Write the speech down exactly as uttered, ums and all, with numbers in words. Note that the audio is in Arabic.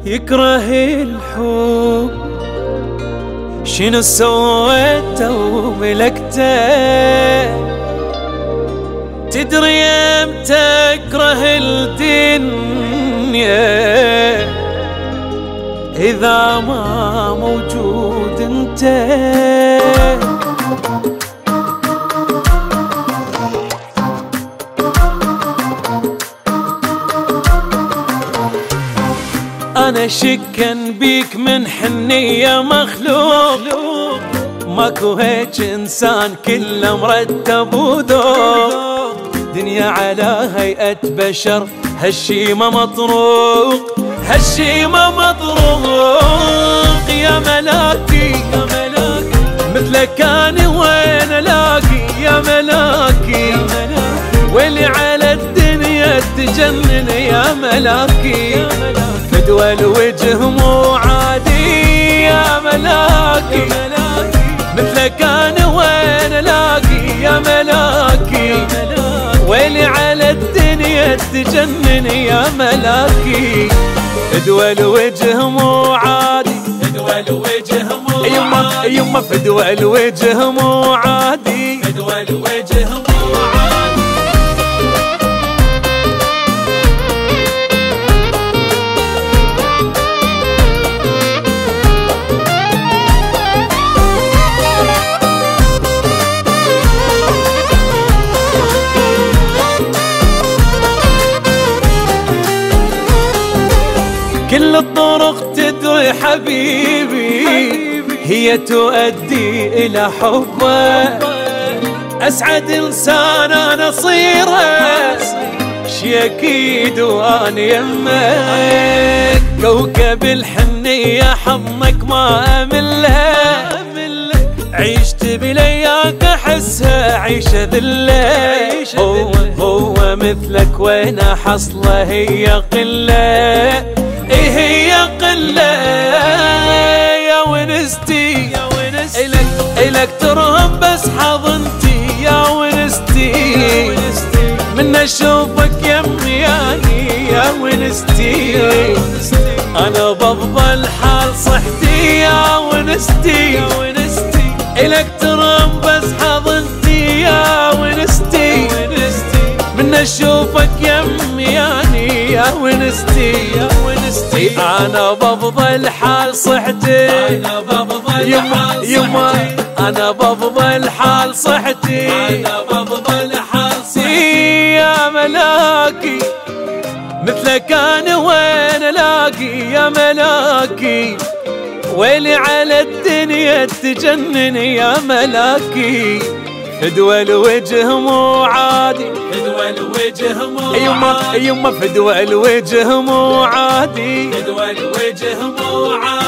يكره الحب شنو سويته وملكته؟ تدري امتى اكره الدنيا اذا ما موجود انت. انا شكن بيك من حنية مخلوق، ماكو هيج انسان كله مرتب وذوق. دنيا على هيئة بشر هالشي ما مطروق، هالشي ما مطروق. يا ملاكي يا ملاكي مثلك انا وين الاقي؟ يا ملاكي واللي على الدنيا تجنن يا ملاكي. فدوى الوجه مو عادي يا ملاكي، مثلك انا وين الاقي؟ يا ملاكي ويلي على الدنيا تجنن يا ملاكي. فدوى الوجه مو عادي، فدوى الوجه مو عادي، يما يما فدوى الوجه مو عادي، فدوى الوجه مو عادي. كل الطرق تدري حبيبي هي تؤدي إلى حبه. أسعد إنسان أنا صيره شي أكيد وأنا يمك. كوكب الحنية حضنك ما أملها، عيشت بلياك أحسها عيشة ذلة. هو هو مثلك وين حصله هي قلة، ايه هي قلة يا ونستي، يا ونستي إلك إلك ترهم بس حضنتي يا ونستي. من اشوفك يمي يعني يا ونستي انا بفضل حال صحتي يا ونستي، يا ونستي إلك ترهم بس حضنتي يا ونستي. من اشوفك يمي يعني يا ونستي، يا ونستي انا بفضل حال صحتي، انا بفضل حال صحتي، انا بفضل حال صحتي، انا بفضل حال صحتي. يا ملاكي مثلك انا وين الاقي؟ يا ملاكي ويلي على الدنيا تجنن يا ملاكي. فدوى الوجه مو عادي، فدوى الوجه مو عادي، يما يما فدوى الوجه مو عادي، فدوى الوجه مو عادي.